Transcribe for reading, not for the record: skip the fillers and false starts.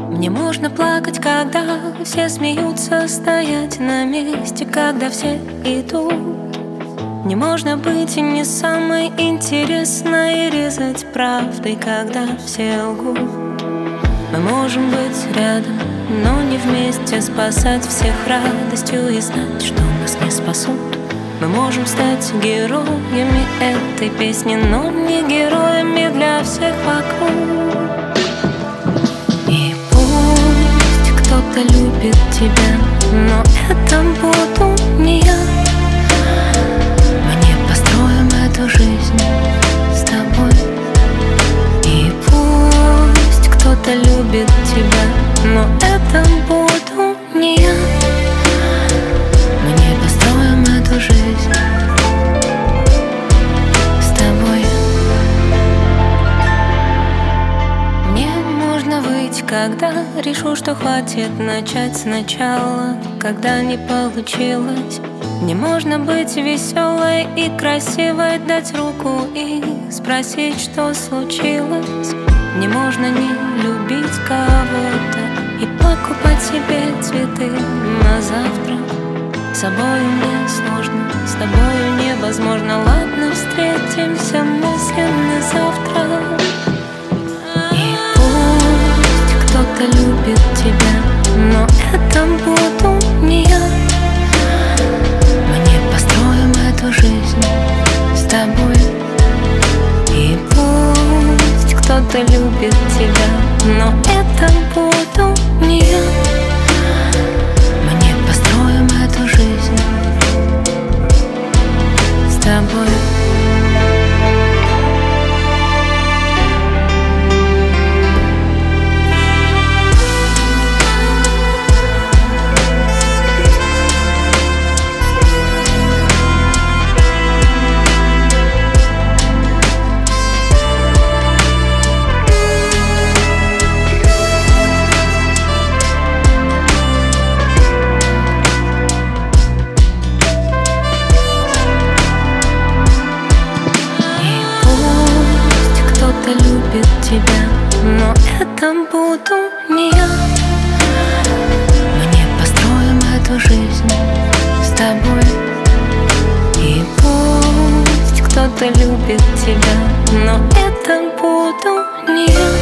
Мне можно плакать, когда все смеются, стоять на месте, когда все идут. Мне можно быть и не самой интересной и резать правдой, когда все лгут. Мы можем быть рядом, но не вместе, спасать всех радостью и знать, что нас не спасут. Мы можем стать героями этой песни, но не героями для всех вокруг. И пусть кто-то любит тебя, но это буду не я. Мы не построим эту жизнь с тобой. И пусть кто-то любит тебя, но это буду не я. Мы не построим эту жизнь с тобой. Мне можно выйти, когда решу, что хватит, начать сначала, когда не получилось. Мне можно быть веселой и красивой, дать руку и спросить, что случилось. Мне можно не любить кого-то и покупать себе цветы на завтра. С собою мне сложно, с тобою невозможно. Ладно, встретимся мысленно завтра. И пусть кто-то любит тебя, но это буду не я. Мы не построим эту жизнь с тобой. И пусть кто-то любит тебя, но это буду не я. Мы не построим эту жизнь с тобой. Любит тебя, но это буду не я. Мы не построим эту жизнь с тобой. И пусть кто-то любит тебя, но это буду не я.